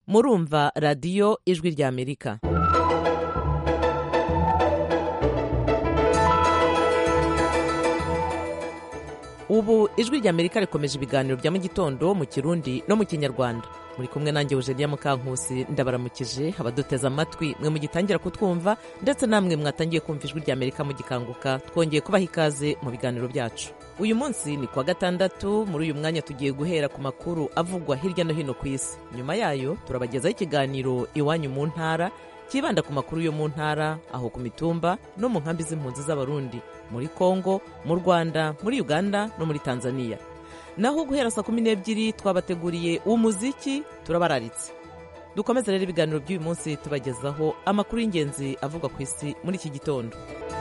murumva radiyo ijwi ry'Amerika. Ubu ijwi ry'Amerika rikomeje ibiganiro bya mu gitondo mu Kirundi no mu Kinyarwanda. Muri kumwe nanjye Eugenia Mukankusi, ndabaramukije abaduteze amatwi mwe mugitangira kutwumva ndetse namwe mwatangiye kumva ijwi ry'Amerika mugikanguka. Twongeye kubaha ikaze mu biganiro byacu. Uyu munsi ni kuwa gatandatu. Muri uyu mwanya tugiye guhera ku makuru avugwa hirya no hino ku isi. Nyuma yayo turabagezaho ikiganiro Iwanyu mu ntara kibanda ku makuru yo mu ntara, aho ku mitumba no mu nkambi z'impunzi z'Abarundi muri Kongo, mu Rwanda, muri Uganda no muri Tanzania. Naho guhera saa 12 twabateguriye umuziki turabararitse. Dukomeze rero ibiganiro by'uyu munsi tubagezaho amakuru y'ingenzi avugwa ku isi muri iki gitondo.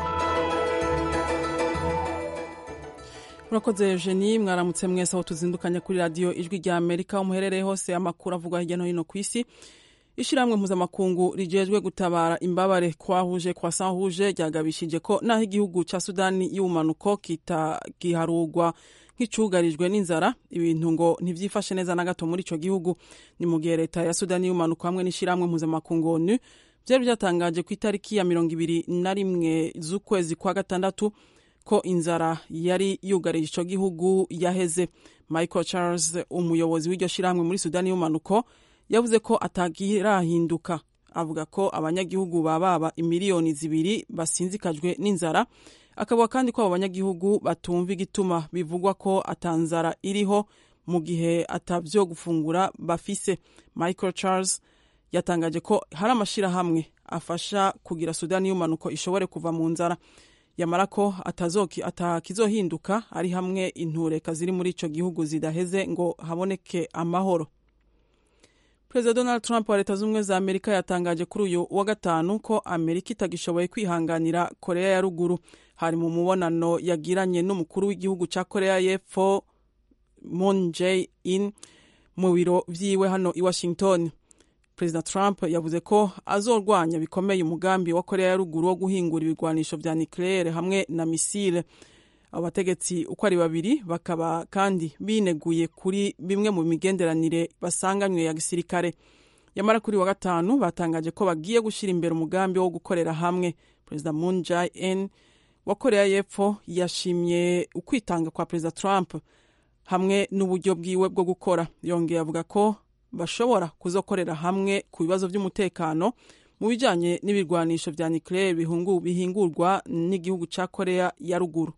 Murakoze Eugenie, mwaramutse mwese aho tuzindukanye kuri radio ijwi ry'Amerika umuherereye hose amakuru avugwa hirya no hino ku isi. Ishiramwe mpuzamakungu rijejwe gutabara imbabare kwahuje kwa sahuje ryagabishije ko naho igihugu ca Sudani y'ubumanuko kitagiharugwa nk'icugarijwe n'inzara, ibintu ngo ntivyifashe neza na gato muri ico gihugu. Ni mu gihe leta ya Sudani y'ubumanuko hamwe n'ishiramwe mpuzamakungu ONU vyari byatangaje ku itariki ya 21 z'ukwezi kwa gatandatu ko inzara yari yugarije ico gihugu yaheze. Michael Charles, umuyobozi w'iryo shiramwe muri Sudani y'ubumanuko, yavuze ko atagirahinduka. Avuga ko abanyagihugu baba imiliyoni 2 basinzikajwe n'inzara. Akavuga kandi ko abo banyagihugu batumva igituma bivugwa ko atanzara iriho mu gihe atavyo gufungura bafise. Michael Charles yatangaje ko hari amashirahamwe afasha kugira Sudani y'umanuko ishobore kuva mu nzara, yamara ko atakizohinduka ari hamwe intureka ziri muri ico gihugu zidaheze ngo haboneke amahoro. Perezida Donald Trump wa Leta Zunze za Amerika yatangaje kuri uyu wa gatanu ko Amerika itagishoboye kwihanganira Korea ya Ruguru. Hari mu mubonano yagiranye n'umukuru w'igihugu ca Korea y'Epfo Moon Jae-in mu biro vyiwe hano i Washington. Perezida Trump yavuze ko azorwanya bikomeye umugambi wa Korea ya Ruguru wo guhingura ibigwanisho vya nucleaire hamwe na misile. Abategetsi uko ari babiri bakaba kandi bineguye kuri bimwe mu migenderanire basanganywe ya gisirikare. Yamara kuri wa gatanu batangaje ko bagiye gushira imbere umugambi wo gukorera hamwe. Perezida Moon Jae-in wa Korea y'Epfo yashimye ukwitanga kwa Perezida Trump hamwe n'uburyo bwiwe bwo gukora. Yongeye avuga ko bashobora kuzokorera hamwe ku bibazo by'umutekano mu bijanye n'ibigwanisho vya nucleaire bihingurwa n'igihugu ca Korea ya Ruguru.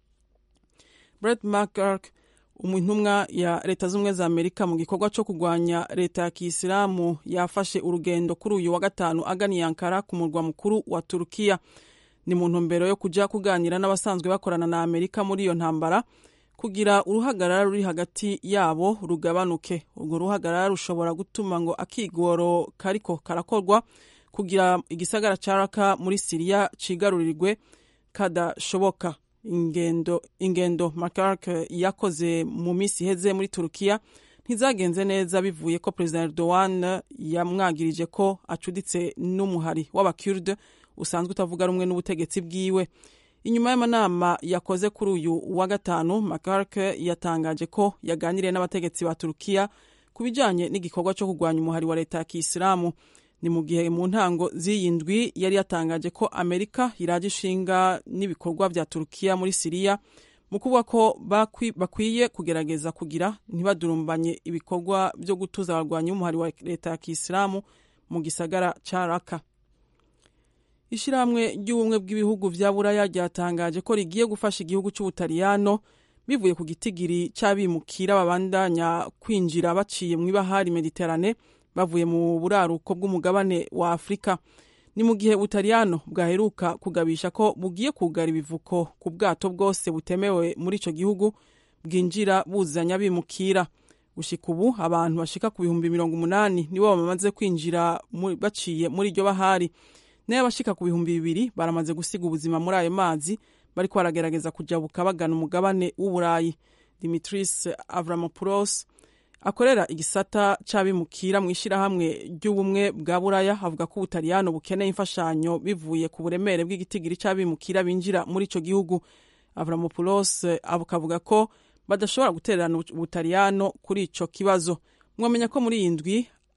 Brett McGurk, umuntumwa ya Leta Zunze za Amerika mu gikorwa cyo kugwanya leta ya Kisilamu, yafashe urugendo kuri uyu wa gatanu agana Ankara ku murwa mukuru wa Turukiya. Ni mu ntumbero yo kuja kuganira n'abasanzwe bakorana na Amerika muri iyo ntambara kugira uruhagarara ruri hagati yabo rugabanuke. Urwo ruhagarara rushobora gutuma ngo akigoro kariko karakorwa kugira igisagara ca Raqqa muri Syria cigarurirwe kadashoboka. Ingendo McGurk yakoze mu misi heze muri Turukiya ntizagenze neza bivuye ko President Erdogan yamwagirije ko acuditse n'umuhari w'Abakurde usanzwe utavuga rumwe n'ubutegetsi bwiwe. Inyuma y'amanama yakoze kuri uyu wa gatanu, McGurk yatangaje ko yaganiriye n'abategetsi ba Turukiya kubijanye n'igikorwa cyo kugwanya umuhari wa leta ya Kisilamu. Ni mu gihe mu ntango z'iyindwi yari yatangaje ko Amerika iraje ishinga n'ibikorwa vya Turukiya muri Syria mu kuvuga ko bakwiye kugerageza kugira ntibadurumbanye ibikorwa byo gutuza abarwanyi b'umuhari wa leta ya Kisilamu mu gisagara ca Raqqa. Ishiramwe ry'ubumwe bw'ibihugu vya Buraya ryatangaje ko rigiye gufasha igihugu c'Ubutaliyano bivuye ku gitigiri c'abimukira babandanya kwinjira baciye mu ibahari Mediterane bavuye mu buraruko bw'umugabane wa Afrika. Ni mu gihe Ubutaliyano bwaheruka kugabisha ko bugiye kugara ibivuko ku bwato bwose butemewe muri ico gihugu bwinjira buzanya bimukira. Gushika ubu abantu bashika ku 80,000 nibo bamaze kwinjira baciye muri iryo bahari. Nayo bashika ku 2,000 baramaze gusiga ubuzima muri ayo mazi bariko baragerageza kujabuka bagana umugabane w'Uburayi. Dimitris Avramopoulos akorera igisata c'abimukira mu ishirahamwe ry'ubumwe bwa Buraya avuga ko Ubutaliyano bukeneye imfashanyo bivuye ku buremere bw'igitigiri c'abimukira binjira muri ico gihugu. Avramopoulos avuga ko badashobora gutererana Ubutaliyano kuri ico kibazo. Mwamenya ko muri indwi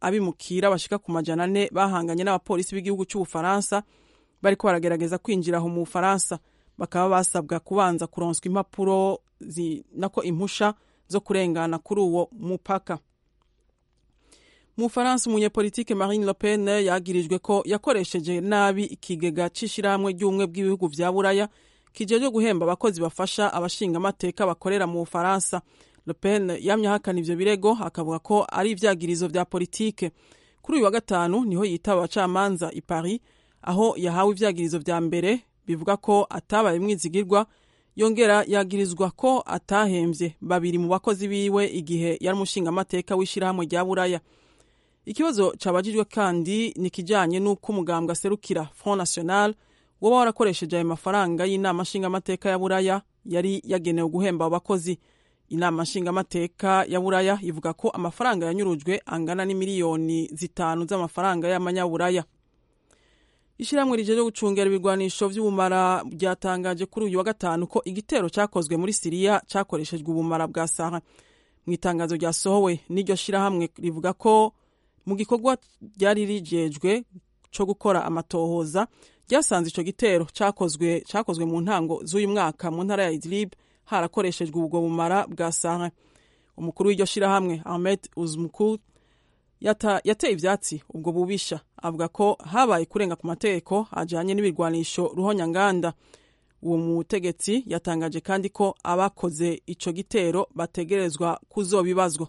abimukira bashika ku 400 bahanganye n'abapolisi b'igihugu cy'Ubufaransa bariko baragerageza kwinjira aho mu Bufaransa, bakaba basabwa kubanza kuronswa impapuro nako impusha zo kurengana kuri uwo mupaka. Mu Faransa, umunyepolitike Marine Le Pen yagirijwe ko yakoresheje nabi ikigega c'ishirahamwe ry'ubumwe bw'ibihugu vya Buraya kijeje guhemba abakozi bafasha abashinga amateka bakorera mu Faransa. Le Pen yamye ahakana ivyo birego, akavuga ko ari ivyagirizo vya politike. Kuri uyu wa gatanu niho yitaba abacamanza i Paris, aho yahawe ivyagirizo vya mbere bivuga ko atabaye mwizigirwa, yongera yagirizwa ko atahemvye babiri mu bakozi biwe igihe yari umushinga amateka w'ishirahamwe rya Buraya. Ikibazo cabajijwe kandi ni kijanye n'uko umugambwe aserukira Front National woba warakoresheje ayo mafaranga y'inama nshingamateka ya Buraya yari yagenewe guhemba abakozi. Inama nshingamateka ya Buraya ivuga ko amafaranga yanyurujwe angana n'imiliyoni 5 z'amafaranga y'amanyaburaya. Ishiramwe rijeje gucungera ibigwanisho vy'ubumara byatangaje kuri uyu wa gatanu ko igitero cyakozwe muri Syria cyakoreshejwe ubumara bwa Sahara. Mu itangazo ryasohowe n'iryo shirahamwe rivuga ko mu gikorwa ryari rijejwe cyo gukora amatohoza ryasanze ico gitero cyakozwe mu ntango z'uyu mwaka mu ntara ya Idlib harakoreshejwe ubwo bumara bwa Sahara. Umukuru w'iryo shirahamwe Ahmed Uzmukut yateye ivyatsi ubwo bubisha, avuga ko habaye kurenga ku mategeko ajanye n'ibirwanisho ruhonyanganda. Uwo mutegetsi yatangaje kandi ko abakoze ico gitero bategerezwa kuzobibazwa.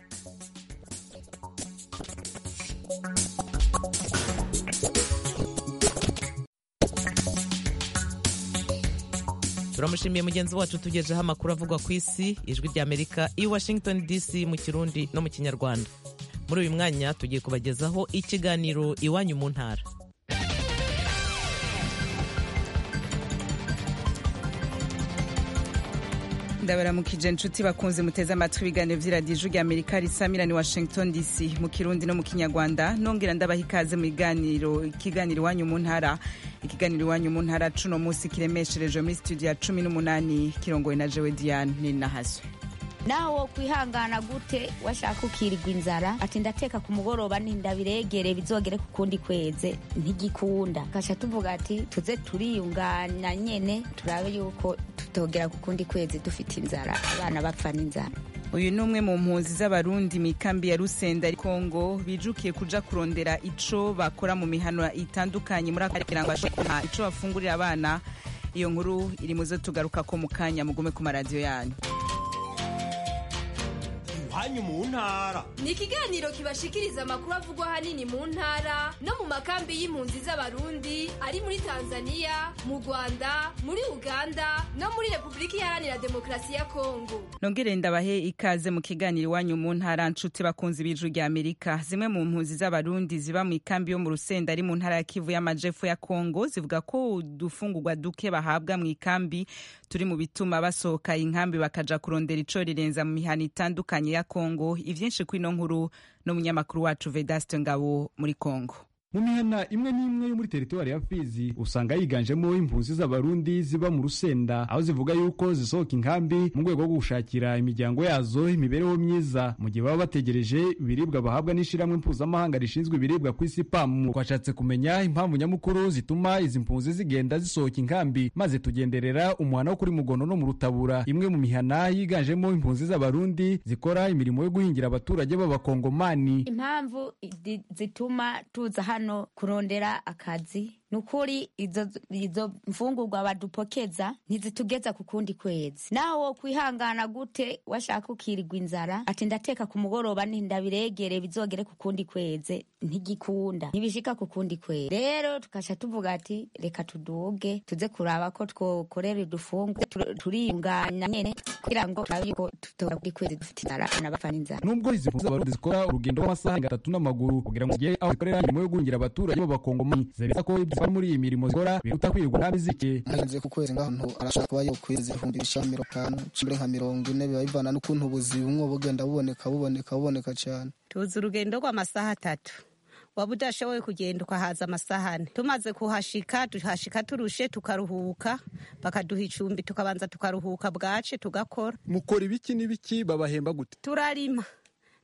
Turamushimiye mugenzi wacu tugejeho amakuru avugwa ku isi. Ijwi rya Amerika i Washington DC mu Kirundi no mu Kinyarwanda. Muri uyu mwanya tugiye kubagezaho ikiganiro Iwanyu mu Ntara. Ndabaramukije inshuti bakunze muteze amatwi ibiganiro vy'iradiyo Ijwi rya Amerika risamira ni Washington DC mu Kirundi no mu Kinyarwanda. Nongera ndabaha ikaze mu ikiganiro Iwanyu mu Ntara. Ikiganiro Iwanyu mu Ntara cuno musi kiremeshereje muri studio ya 18 kirongoye na Jewe Diane Ninahaswe. Naho kwihangana gute washaka ukirirwa inzara ati ndateka ku mugoroba nindabiregere bizogere ku kundi kweze ntigikunda. Kasha tuvuga ati tuze turiyungana nyene turabe yuko tutogera ku kundi kweze dufite inzara abana bapfa n'inzara. Uyu ni umwe mu mpunzi z'abarundi mu ikambi ya Rusenda Kongo bijukiye kuja kurondera ico bakora mu mihano itandukanye muri akagira ngo ashaka ico bafungurira abana. Iyo nkuru iri muzo tugaruka ko mukanya mugume ku maradiyo yanyu. Iwanyu mu Ntara ni ikiganiro kibashikiriza amakuru avugwa hanini mu ntara no mu makambi y'impunzi z'abarundi ari muri Tanzania, mu Rwanda, muri Uganda no muri Republika Iharanira Demokarasi ya Kongo. Nongere ndabahe ikaze mu kiganiro Iwanyu mu Ntara nshuti bakunzi b'Ijwi rya Amerika. Zimwe mu mpunzi z'abarundi ziba mu ikambi yo mu Rusenda ari mu ntara ya Kivu y'Amajepfo ya Kongo zivuga ko udufungurwa duke bahabwa mu ikambi turi mu bituma basohoka inkambi bakaja kurondera ico rirenza mu mihana itandukanye ya Kongo. Ivyinshi kwino nkuru no munyamakuru wacu Vedaste Ngabo muri Kongo. Mu mihana imwe n'imwe yo muri territoire ya Fizi usanga yiganjemo impunzi z'abarundi ziba mu Rusenda, aho zivuga yuko zisohoka inkambi mu rwego rwo gushakira imiryango yazo imibereho myiza mu gihe baba bategereje ibiribwa bahabwa n'ishiramwe mpuzamahanga rishinzwe ibiribwa ku isi PAM. Twashatse kumenya impamvu nyamukuru zituma izi mpunzi zigenda zisohoka inkambi, maze tugenderera umuhana wo kuri Mugono no mu Rutabura, imwe mu mihana yiganjemo impunzi z'abarundi zikora imirimo yo guhingira abaturage b'abakongomani. Impamvu zituma tuza no kurondera akazi nukuri izo mfungurwa badupokeza ntizitugeza ku kundi kwezi. Naho kwihangana gute washaka ukirirwa inzara ati ndateka ku mugoroba nindabiregere bizogere ku kundi kweze ntigikunda ntibishika ku kundi kwezi. Rero tukasha tuvuga ati reka tuduge tuze kuraba ko twokorera udufungwa turiyunganya nyene kugira ngo turabiko tutora kuri kwezi dufite inzara n'abapfa n'inzara. Nubwo izi mpunzi z'abarundi zikora urugendo rw'amasaha 3 n'amaguru kugira ngo zigere aho zikorera imirimo yo guhingira abaturage b'abakongomani, zereka ko bari muri iyi mirimo zikora biruta kwirwa ntabizike. Nje ku kwezi ngaho arashaka kuba yo kwezi 15,000 cimbere nka 40 biba bivana n'ukuntu ubuzima bugenda buboneka cyane. Tuzi urugendo rw'amasaha 3 waba udashoboye kugenda ukahaza amasaha 4. Tumaze tuhashika turushe tukaruhuka bakaduha icumbi tukabanza tukaruhuka bwace tugakora. Mukora ibiki n'ibiki babahemba gute? Turarima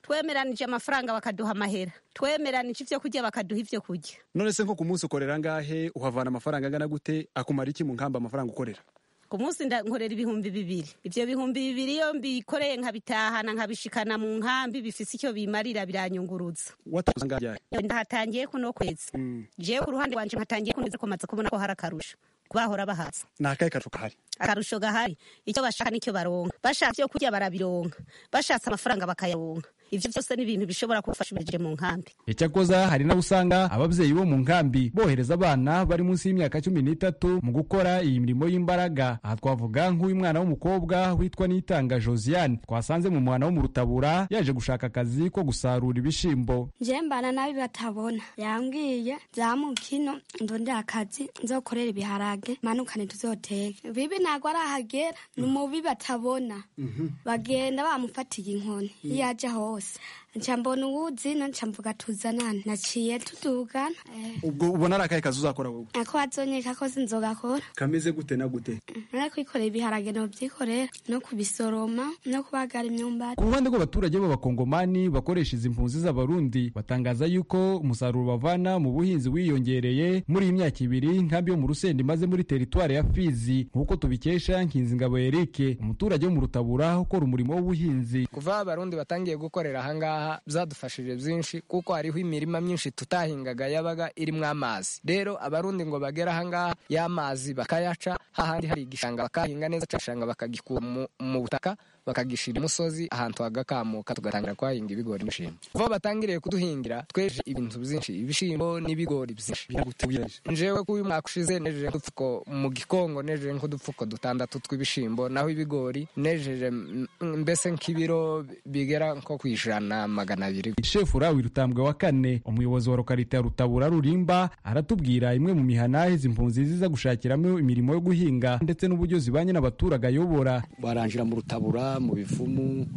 twemeranije amafaranga bakaduha amahera, twemeranije ivyo kurya bakaduha ivyo kurya. None se nko ku munsi ukorera ngahe, uhavana amafaranga angana gute, akumara iki mu nkamba amafaranga ukorera? Ku munsi nkorera 2,000. Ivyo 2,000 iyo mbikoreye nkabitahana nkabishikana mu nkambi bifise icyo bimarira biranyunguruza. Watakuza ngahe? Ndahatangiye kuno kwezi. Jewe ku ruhande wanje nkatangiye kuno komaze kubona ko harakarusha. Kubahora bahaza. Nakaye karusho gahari? Akarusho gahari. Icyo bashaka nicyo baronka. Bashatse yo kurya barabironka. Bashatse amafaranga bakayaronka. Ivyo byose ni ibintu bishobora kufasha ubije mu nkambi. Icyakoza hari na usanga abavyeyi bo mu nkambi bohereza abana bari munsi y'imyaka 13 mu gukora iyi mirimo y'imbaraga. Aha twavuga nk'uyu mwana w'umukobwa witwa Nitanga Josiane twasanze mu mwana wo mu Rutabura yaje gushaka akazi ko gusarura ibishimbo. Je mbana nabi batabona. Yambwiye zamukino ndonde akazi nzokorera ibiharage manukane tuzoteka. Bibi nagwa arahagera numubi batabona. Bagenda bamufatiye inkoni. Yaje ho Nchambona uwuzi no nchamvuga tuzanana naciye tudugana. Ubwo ubona arakaye kazi uzakora wowe? Ako azonyeka ko sinzogakora. Kameze gute na gute? Kwikorera ibiharage no byikorera no kubisoroma no kubagara imyumbati. Ku ruhande rw'abaturage b'abakongomani bakoresha izi mpunzi z'abarundi batangaza yuko umusaruro bavana mu buhinzi wiyongereye muri iyi myaka 2 nkambi yo mu Rusenda imaze muri teritwari ya Fizi nkuko tubikesha Nkinzingabo Eric umuturage wo mu Rutabura ukora umurimo w'ubuhinzi. Kuva abarundi batangiye gukorera ahangaha byadufashije byinshi kuko hariho imirima myinshi tutahingaga yabaga irimwo amazi. Rero abarundi ngo bagera ahangaha y'amazi bakayaca hahandi hari igishanga bakahinga neza cyashanga bakagikuba mu butaka bakagishira umusozi ahantu hagakamuka tugatangira kwahinga ibigori n'ibishimbo. Vuba batangiriye kuduhingira tweje ibintu byinshi ibishimbo n'ibigori byinshi. Njewe ku uyu mwaka ushize nejeje nk'udupfuko mu Gikongo nejeje nk'udupfuko 6 tw'ibishimbo naho ibigori nejeje mbese nk'ibiro bigera nko kwijana 200. Shefu Rawi Rutambwe wa 4 umuyobozi wa lokalite ya Rutabura Rurimba aratubwira imwe mu mihana izi mpunzi ziza gushakiramo imirimo yo guhinga ndetse n'uburyo zibanye n'abaturaga yobora. Baranjira mu Rutabura mu bivumu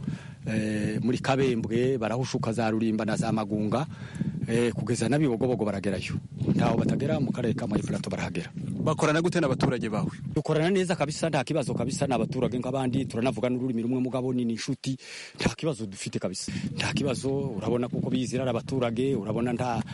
muri Kabembwe barahushuka za Rurimba na za Magunga kugeza nabibogobogo baragerayo ntaho batagera mu karere ka Plateau barahagera. Bakorana gute n'abaturage bawe? Dukorana neza kabisa nta kibazo kabisa n'abaturage nk'abandi turanavuga n'ururimi rumwe mugabo ni inshuti nta kibazo dufite kabisa nta kibazo urabona kuko bizira abaturage urabona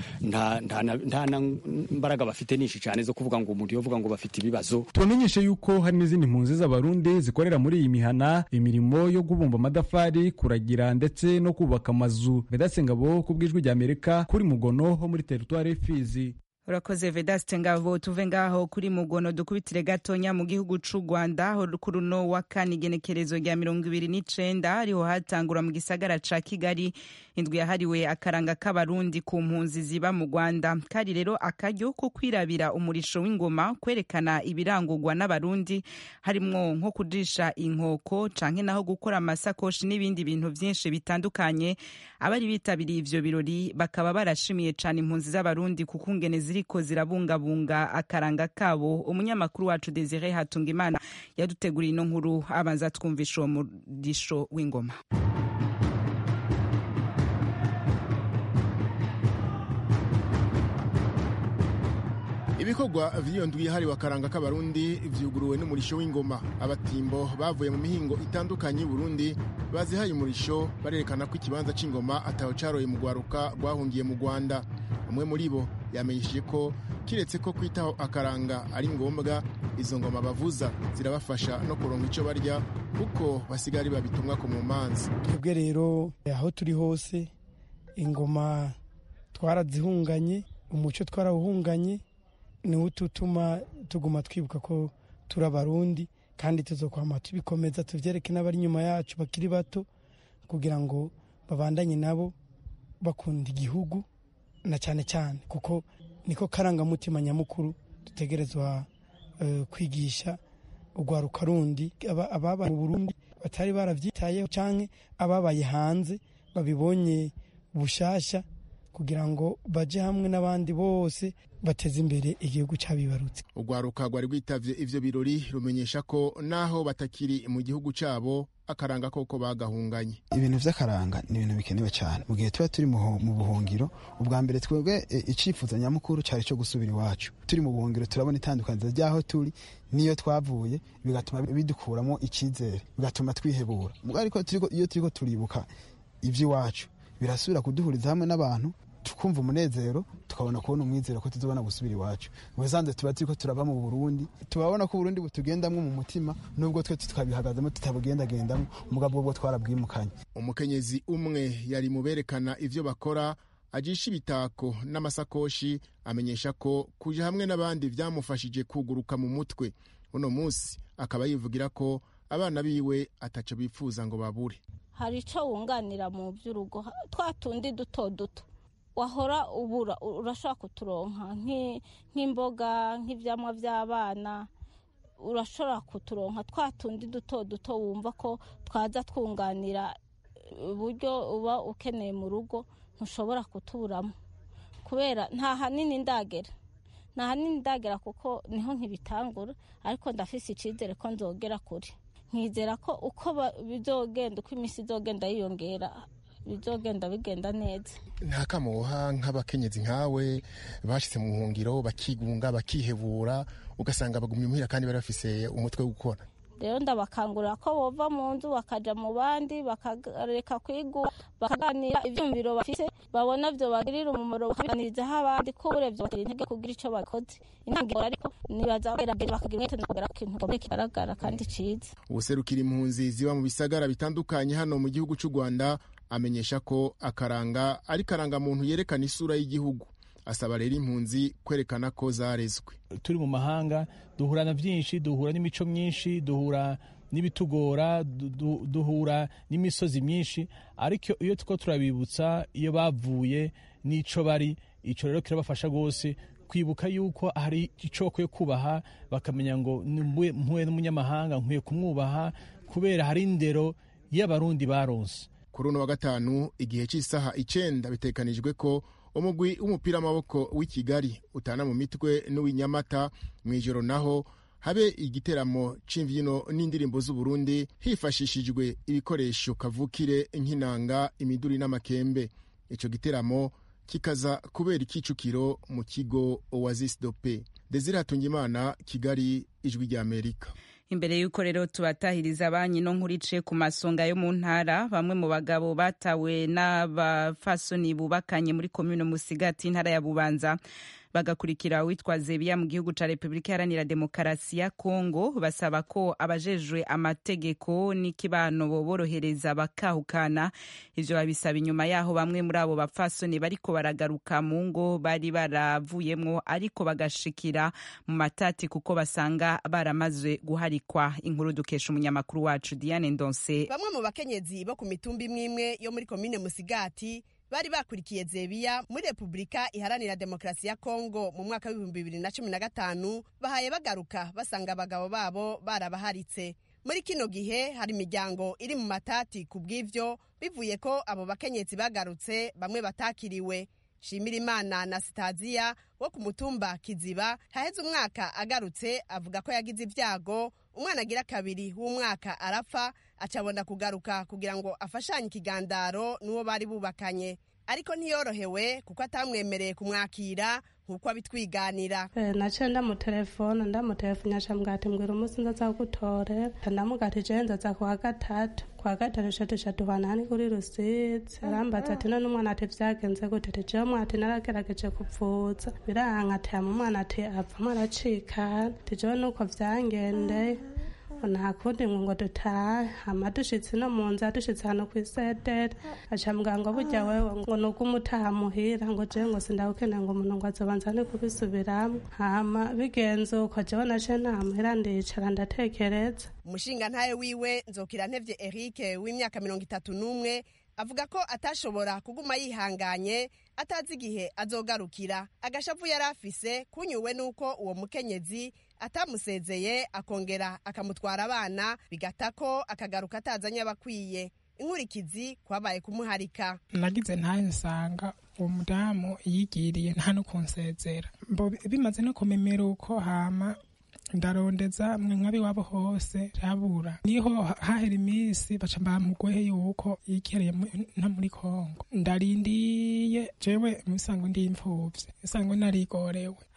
nta mbaraga bafite nishi cyane zo kuvuga ngo umuntu yovuga ngo bafite ibibazo. Tubamenyeshe yuko hari n'izindi mpunzi z'abarundi zikorera muri iyi mihana imirimo yo kubumba amadafari kuragira ndetse no kubaka amazu. Vedaste Ngabo kubwijwi rya Amerika kuri Mugono ho muri teritwari Fizi. Urakoze Vedaste Ngabo tuve ngaho kuri Mugono dukubitire gatonya mu gihugu c'u Rwanda aho kuri no wa kane igenekerezo rya 29 ariho hatangura mu gisagara ca Kigali indwi yahariwe akaranga k'abarundi ku mpunzi ziba mu Rwanda. Kari rero akaryo ko kwirabira umurisho w'ingoma kwerekana ibirangurwa n'abarundi harimwo nko kudisha inkoko canke naho gukora amasakoshi n'ibindi bintu vyinshi bitandukanye. Abari bitabiriye ivyo birori bakaba barashimiye cane impunzi z'abarundi kukungene ziriko zirabungabunga akaranga kabo. Umunyamakuru wacu Desire Hatungimana yaduteguriye ino nkuru abanza twumvisha uwo murisho w'ingoma. Ibikorwa vy'iyo ndwi yahariwe akaranga k'abarundi vyuguruwe n'umurisho w'ingoma. Abatimbo bavuye mu mihingo itandukanye y'u Burundi bazihaye umurisho barerekana ko ikibanza c'ingoma ataho caroye mu gwaruka rwahungiye mu Rwanda. Umwe muri bo yamenyesheje ko kiretse ko kwitaho akaranga ari ngombwa izo ngoma bavuza zirabafasha no kuronka ico barya kuko basigari babitumwa ko mu manzi. Twebwe rero aho turi hose ingoma twarazihunganye umuco twarawuhunganye ni ututuma tuguma twibuka ko turi abarundi kandi tuzokwama tubikomeza tuvyereke n'abari nyuma yacu bakiri bato kugira ngo babandanye nabo bakunda igihugu na cyane cyane kuko niko karangamutima nyamukuru dutegerezwa kwigisha urwaruka rundi ababa mu Burundi batari baravyitayeho canke ababaye hanze babibonye bushasha kugira ngo baje hamwe n'abandi bose bateze imbere igihugu cabibarutse. Urwaruka rwari rwitavye ivyo birori rumenyesha ko naho batakiri mu gihugu cabo akaranga koko bagahunganye. Ibintu vy'akaranga ni ibintu bikenewe cyane mu gihe tuba turi mu buhungiro. Ubwa mbere twebwe icifuzo nyamukuru cyari cyo gusubira iwacu. Turi mu buhungiro turabona itandukanizo ryaho turi niyo twavuye bigatuma bidukuramo ikizere bigatuma twihebura. Ariko iyo turiko turibuka ivy'iwacu birasubira kuduhuriza hamwe n'abantu tukumva umunezero tukabona kubona umwizero ko tuzobona gusubira iwacu musanze tuba turiko turaba mu Burundi tubabona ko Burundi butugendamwo mu mutima nubwo twe tukabihagazemo tutabugendagendamwo umugabo bwo twarabwimukanye. Umukenyezi umwe yari muberekana ivyo bakora ajisha ibitako n'amasakoshi amenyesha ko kuja hamwe n'abandi vyamufashije kuguruka mu mutwe. Uno munsi akaba yivugira ko abana biwe ataco bifuza ngo babure. Hari ico wunganira mu vy'urugo twatundi duto duto wahora ubura urashaka kuturonka nk'imboga nk'ivyamwa vy'abana urashobora kuturonka twatundi duto duto wumva ko twaza twunganira uburyo uba ukeneye mu rugo ntushobora kuturamo kubera nta hanini ndagera kuko niho nkibitangura ariko ndafise icizere ko nzogera kuri nkizera ko uko bizogenda uko imisi izogenda yiyongera bizogenda bigenda neza. Nta kamuha nk'abakenyezi nkawe bashitse mu buhungiro bakigunga bakihebura ugasanga bagumye muhira kandi bari bafise umutwe wo gukora. Rero ndabakangurira ko bova mu nzu bakaja mu bandi bakareka kwigura bakaganira ivyumviro bafise babona vyo bagirira umumaro bakaganirizaho abandi ko urevye batera intege kugira ico bakoze intangiro ariko nibaza bakagira umwete no kugera kintu kigaragara kandi ciza. Userukira impunzi ziba mu bisagara bitandukanye hano mu gihugu c'u Rwanda amenyesha ko akaranga ari karanga muntu yerekana isura y'igihugu. Asaba rero impunzi kwerekana ko zarezwe. Turi mu mahanga duhura na byinshi, duhura n'imico myinshi, duhura n'ibitugora, duhura n'imisozi myinshi, ariko iyo tuko turabibutsa iyo bavuye n'ico bari, ico rero kirabafasha gose kwibuka yuko hari ico kwe kubaha bakamenya ngo mpuye n'umunyamahanga nkwiye kumwubaha kubera hari indero y'abarundi baronse. Kuri uno wa gatanu igihe cy'isaha 9 bitekanijwe ko umugwi w'umupira w'amaboko w'i Kigali utana mu mitwe n'uw'inyamata mw'ijoro naho habe igiteramo c'imvyino n'indirimbo z'u Burundi hifashishijwe ibikoresho kavukire nk'inanga imiduri n'amakembe. Ico giteramo kikaza kubera ikicukiro mu kigo Oasis Dope. Desire Hatungimana, Kigali, Ijwi rya Amerika. Imbere yuko rero tubatahiriza abanyi no nkurice ku masonga yo mu ntara bamwe mu bagabo batawe n'abafasoni bubakanye muri commune Musigati intara ya Bubanza bagakurikira witwa Zebiya mu gihugu ca Republika Iharanira Demokarasi ya Kongo basaba ko abajejwe amategeko n'ikibano borohereza bakahukana. Ivyo babisaba inyuma yaho bamwe muri abo bapfasoni bariko baragaruka mu ngo bari baravuyemwo ariko bagashikira mu matati kuko basanga baramaze guharikwa. Inkuru dukesha umunyamakuru wacu Diane Ndonse. Bamwe mu bakenyezi bo ku mitumba imwe yo muri commune Musigati bari bakurikiye Zebiya muri Republika Iharanira Demokarasi ya Kongo mu mwaka wa 2015 bahaye bagaruka basanga abagabo babo barabaharitse. Muri kino gihe hari imiryango iri mu matati kubw'ivyo bivuye ko abo bakenyezi bagarutse bamwe batakiriwe. Shimirimana na Sitaziya wo ku mutumba Kiziba haheze umwaka agarutse avuga ko yagize ivyago umwana agira kabiri w'umwaka arapfa acabona kugaruka kugira ngo afashanye ikigandaro n'uwo bari bubakanye ariko ntiyorohewe kuko atamwemereye kumwakira nkuko abitwiganira. Naciye ndamutelefone acambwira mbwira umunsi nzaza kugutorera ndamubwira je nzaza kuwa gatatu shatuhana hani kuri Rusizi arambaza ati none umwana ati vyagenze gute je mwati naragerageje kuvuza biranga ati umwana ati apfa maracika je nuko vyangendeye nta kundi ngo dutahe hama dushitse no mu nzu dushitse hano kw'isedere acambwira ngo burya wewe ngo nuko umutaha muhira ngo je ngo sindawukeneye ngo umuntu ngo azobanza ne kubisubiramwo hama bigenze uko jewe naje ntamuhira ndicara ndatekereza. Umushinga ntaye wiwe Nzokirantevye Eric w'imyaka 31 avuga ko atashobora kuguma yihanganye atazi igihe azogarukira. Agashavu yari afise kunyuwe nuko uwo mukenyezi atamusezeye akongera akamutwara abana bigatako akagaruka atazanye abakwiye. Inkurikizi kwabaye kumuharika. Nagize ntaye nsanga uwo mudamu yigiriye nta no kunsezera bimaze no kumemera uko hama ndarondeza mwe nkabi wabo hose rabura niho hahera imisi baca mbamugwehe yuko yikereye nta muri Kongo ndarindiye jewe musango ndi imfuvye musango narigorewe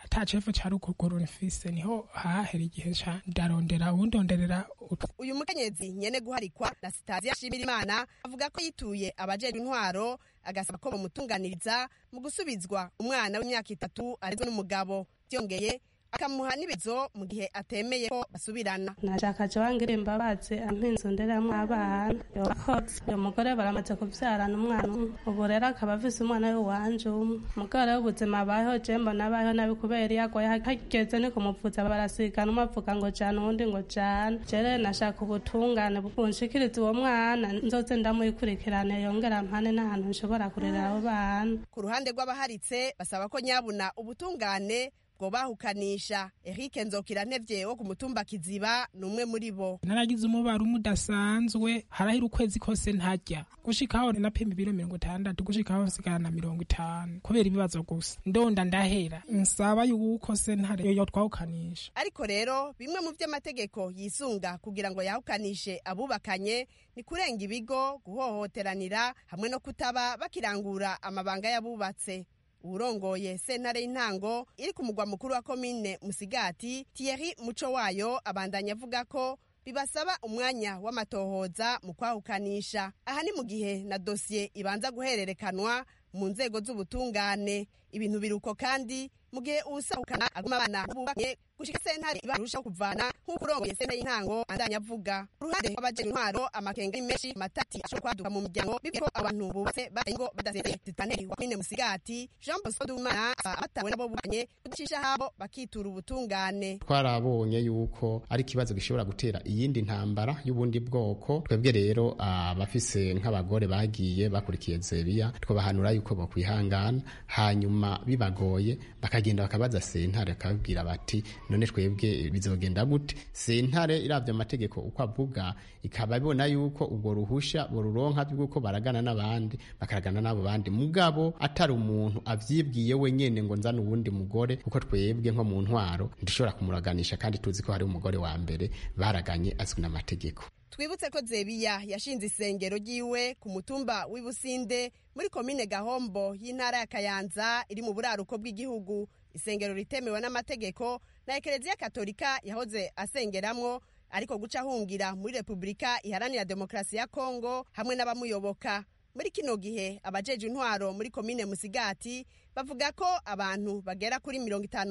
ata cefu ca ruguru nfise niho hahera igihe ca ndarondera uwundonderera uyu mukenyezi nyene guharikwa na Sitaziya Nshimirimana avuga ko yituye abajejwe intwaro agasaba ko bamutunganiriza mu gusubizwa umwana w'imyaka 3 arezwe n'umugabo byongeye akamuha n'ibizo mu gihe atemeye ko basubirana. Nashaka jawangire imbabazi ampinzo nderamwe abana yokoze uyu mugore baramaze kuvyarana umwana ubu rero akaba afise umwana we wanje umugore w'ubuzima baho jembo nabaho nabi kubera yagoye hageze ni kumuvuza barasigana umavuga ngo jana uwundi ngo jana jere nashaka ubutungane bunshikiriza uwo mwana nzoze ndamuyikurikirane yongera mpane n'ahantu nshobora kurera abo bana. Ku ruhande rw'abaharitse basaba ko nyabuna ubutungane ngo bahukanisha. Eric Nzokirantevye wo ku mutumba Kiziba numwe muri bo. Naragize umubaro umudasanzwe harahira ukwezi kose ntajya gushikaho napima ibiro 60 gushikaho nsigana na 50 kubera ibibazo gusa ndonda ndahera nsaba yuko sentare yo twahukanisha. Ariko rero bimwe mu vy'amategeko yisunga kugira ngo yahukanishe abubakanye ni kurenga ibigo, guhohoteranira hamwe no kutaba bakirangura amabanga yabubatse. Urongoye sentare y'intango iri ku mugwa mukuru wa komine Musigati Thierry Muco wayo abandanya avuga ko bibasaba umwanya w'amatohoza mu kwahukanisha. Aha ni mu gihe na dosiye ibanza guhererekanwa mu nzego z'ubutungane. Ibintu biruko kandi mu gihe usahukana aguma abana bubakanye gushika sentare ibarusha kuvana nk'uko urongoye sentare y'intango andanya avuga. Uruhande rw'abajejwe intwaro amakenga menshi matati ashobora kwaduka mu miryango bibiko abantu bubatse baingo badasezeye. Zitaneri wa komine Musigati Jean Bosco Dumana abatawe nabo bubanye kudashisha habo bakitura ubutungane. Twarabonye yuko ari kibazo gishobora gutera iyindi ntambara y'ubundi bwoko. Twebwe rero abafise nk'abagore bagiye bakurikiye Zebiya twabahanura yuko bokwihangana hanyuma bibagoye bakagenda bakabaza sentare akabwira bati none twebwe bizogenda gute. Sentare iravye amategeko uko avuga ikaba ibona yuko ubwo ruhusha boruronka by'uko baragana n'abandi bakaragana n'abo bandi mugabo atari umuntu avyibwiye wenyene ngo nzana uwundi mugore kuko twebwe nko mu ntwaro ndishobora kumuraganisha kandi tuzi ko hari umugore wa mbere baraganye azwi n'amategeko. Twibutse ko Zebiya yashinze isengero ryiwe ku mutumba w'Ibusinde muri komine Gahombo y'intara ya Kayanza iri mu buraruko bw'igihugu. Isengero ritemewe n'amategeko na Ekereziya Katolika yahoze asengeramwo ariko guca hungira muri Republika Iharanira Demokarasi ya Kongo hamwe n'abamuyoboka. Muri kino gihe abajeje intwaro muri komine Musigati bavuga ko abantu bagera kuri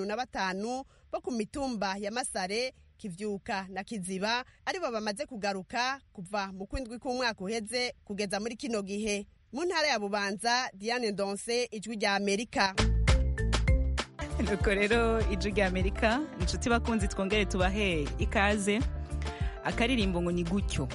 55 bo ku mitumba ya Masare, Kivyuka na Kiziba aribo bamaze kugaruka kuva mu kwindwi k'umwaka uheze kugeza muri kino gihe. Mu ntara ya Bubanza, Diane Ndonse, Ijwi rya Amerika. Nuko rero Ijwi rya Amerika inshuti bakunzi twongere tubahe ikaze. Akaririmbo ngo ni gutyo.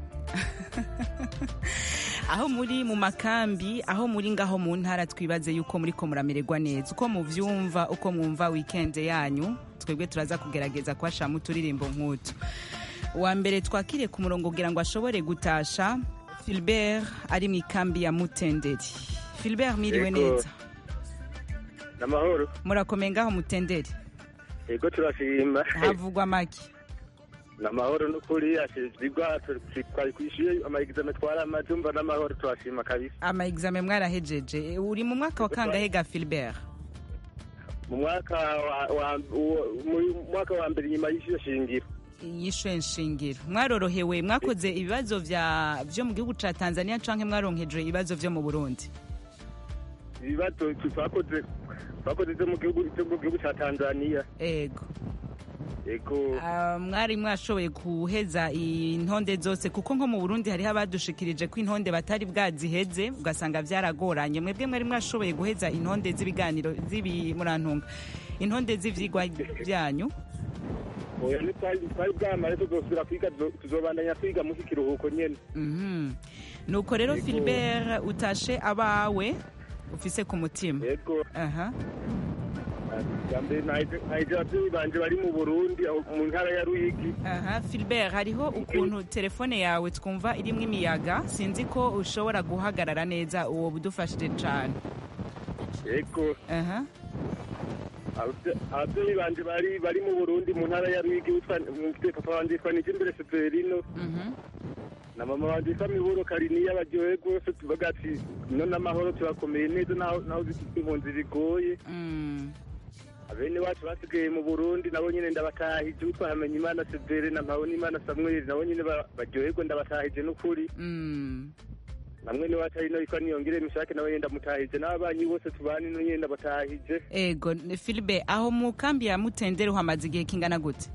Aho muri mu makambi, aho muri ngaho mu ntara twibaze yuko muri ko muramererwa neza. Uko muvyumva, uko mwumva weekend yanyu, twebwe turaza kugerageza kwashamo uturirimbo nk'utu. Wa mbere twakire ku murongo kugira ngo ashobore gutasha Philbert ari mu ikambi ya Mutenderi. Philbert miriwe neza. Namahoro. Murakomeye ngaho Mutenderi. Yego turashima. Havugwa maki. Namahoro n'ukuri ashizigwa twari kwishyuye ama-examen twara amajumba n'amahoro turashima kabisa. Ama-examen mwarahejeje. Uri mu mwaka wa kangahe ga Philbert? Mu mwaka wa mbere nyuma y'ishure shingiro. Yishure nshingiro. Mwarorohewe mwakoze ibibazo vyo mu gihugu ca Tanzania canke mwaronkeje ibibazo vyo mu Burundi? Ibibazo twakoze mu gihugu ca Tanzania. Ego. Ego. Mwari mwashoboye kuheza intonde zose kuko nko mu Burundi hari abadushikirije ko intonde batari bwaziheze ugasanga vyaragoranye. Mwebwe mwari mwashoboye guheza intonde z'ibiganiro murantunga. Intonde z'ivyigwa byanyu? Oya ni twari bwamare tuzosubira kwiga tuzobandanya kwiga mu kiruhuko nyene. Nuko rero Philbert utashe abawe ufise ku mutima. Yego. Aha. Jambe naije banje bari mu Burundi mu ntara ya Ruyigi. Aha, Philbert hariho ukuntu telefone yawe twumva irimwe imiyaga sinzi ko ushobora guhagarara neza uwo budufashije cyane. Yego. Aha. Abavyeyi banje bari mu Burundi mu ntara ya Ruyigi papa wanje twanije imbere Severino. Na mama wanje Miburo Kariniya baryohe rwose tuvuga ati none amahoro turakomeye neza naho impunzi bigoye. bene wacu basigaye mu Burundi nabo nyene ndabatahije utwa Hamenyimana Severe na Mpabonimana Samuel nabo nyene baryoherwa ndabatahije n'ukuri namwe ni wacu ari no yitwa Niyongere Mishake nawe yenda mutahije n'abanyi bose tubani no yenda batahije. Ego Philbe, aho mu kambi ya Mutendere uhamaze igihe kingana gute?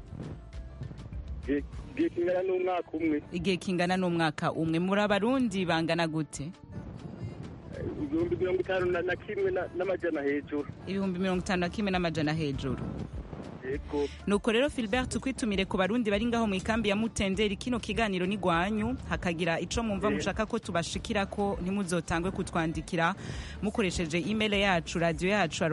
Igihe kingana n'umwaka umwe. Igihe kingana n'umwaka umwe. Muri abarundi bangana gute? 51 n'amajana hejuru. 51 n'amajana hejuru. Ego. Nuko rero Philbert tukwitumire ku barundi bari ngaho mu ikambi ya Mutenderi, kino kiganiro ni gwanyu, hakagira ico mumva mushaka ko tubashikira ko ntimuzotangwe kutwandikira mukoresheje email yacu radio yacu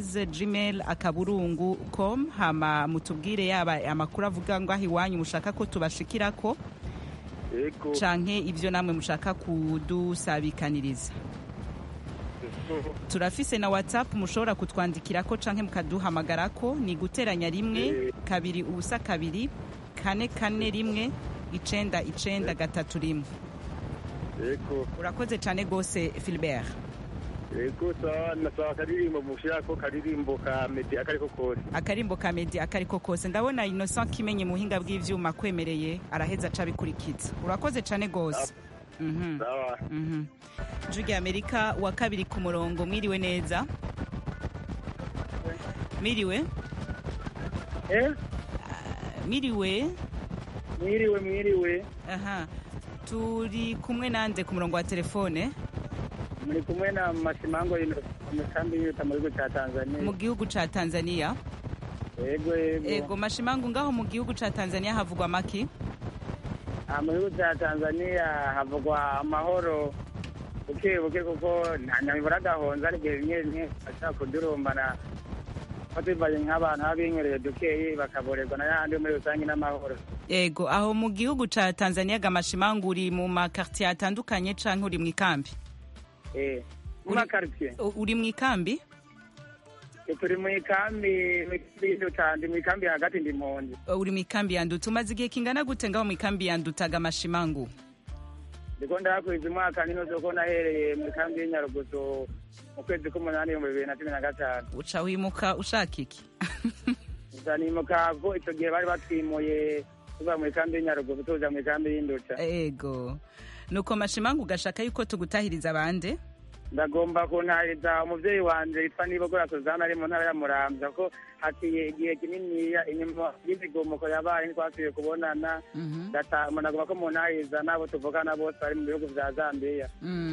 @gmail.com hama mutubwire yaba amakuru avuga ngo ahi wanyu mushaka ko tubashikira ko canke ivyo namwe mushaka kudusabikaniriza. Turafise na WhatsApp mushobora kutwandikira ko canke mukaduhamagara ko ni guteranya 1 2 ubusa 2 4 4 1 9 3 Ego. Urakoze cyane gose Philbert. Ego sawa karirimbo mushako karirimbo ka Meddy akariko kose. Akarimbo ka Meddy akariko kose. Ndabona Innocent Kimenye muhinga bw'ivyuma kwemereye araheza cabikurikiza. Urakoze cyane gose. Sawa. Jugi Amerika wa kabiri ku murongo, mwiriwe neza. Mwiriwe? Mwiriwe. Aha. Turi kumwe nande ku murongo wa telefone? Muri kumwe na Masimango mu kambi y'Induta mu gihugu ca Tanzania. Mu gihugu ca Tanzania? Ego Mashimango, ngaho mu gihugu ca Tanzania havugwa maki? Mu gihugu ca Tanzania havugwa amahoro buke kuko ntabibura gahonza ari igihe bimwe bashaka kudurumbana batubaye nk'abantu abinyoreye dukeye bakaborerwa n'ayandi muri rusange n'amahoro. Ego aho mu gihugu ca Tanzania Gamashimango uri mu makartier atandukanye canke uri mu ikambi? Mu makartier. Uri mu ikambi? Turi mu ikambi mu ikambi hagati ndi mpunzi. Uri mu ikambi ya Nduta, umaze igihe kingana gute ngaho mu ikambi ya Nduta Gamashimango? Ndiko ndakwiza umwaka nino soko nahereye mu ikambi y'Inyarugusu mu kwezi k'umunani mu 2015. Uca wimuka ushaka iki? Uzanimuka ko icyo gihe bari batwimuye tuva mu ikambi y'Inyarugusu tuza mu ikambi y'Induta. Ego. Nuko Mashimango ugashaka yuko tugutahiriza abande? Ndagomba kuntahiriza umuvyeyi wanje yitwa Nibogora Suzana ari mu ntara ya Muramvya ko haciye igihe kinini inyuma y'imigomoko yabaye ntitwasubiye kubonana. Ndagomba ko muntahiriza n'abo tuvugana bose bari mu bihugu vya Zambia.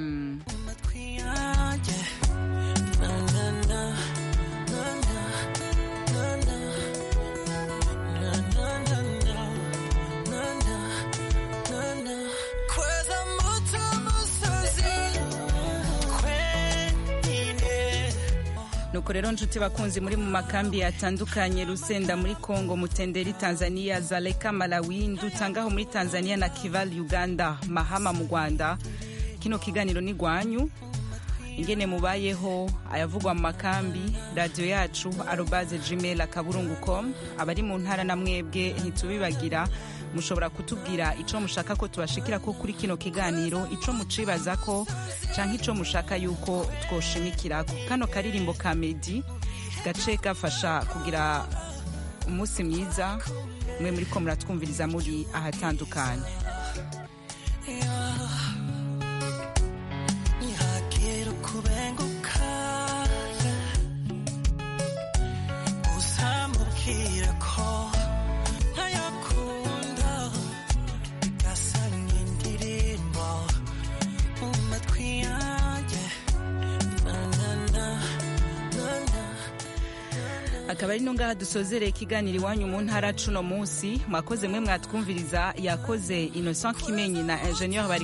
Nuko rero nshuti bakunzi muri mu makambi atandukanye, Rusenda muri Kongo, Mutenderi Tanzania, Zaleka Malawi, Ndutangaho muri Tanzania na Kigali Uganda, Mahama mu Rwanda. Kino kiganiro ni gwanyu, ingene mubayeho, ayavugwa mu makambi, radio yacu @gmail.com. Abari mu ntara na mwebwe ntitubibagira, mushobora kutubwira ico mushaka ko tubashikira ko kuri kino kiganiro, ico mucibaza ko canke ico mushaka yuko twoshimikira. Kano karirimbo ka Meddy gace gafasha kugira umunsi mwiza mwe muri ko muratwumviriza muri ahatandukanye. Akaba ari nonga dusozereye ikiganiro iwanyu mu ntara cuno munsi. Mwakoze mwe mwatwumviriza, yakoze Innocent Kimenyi na Ingenieur bari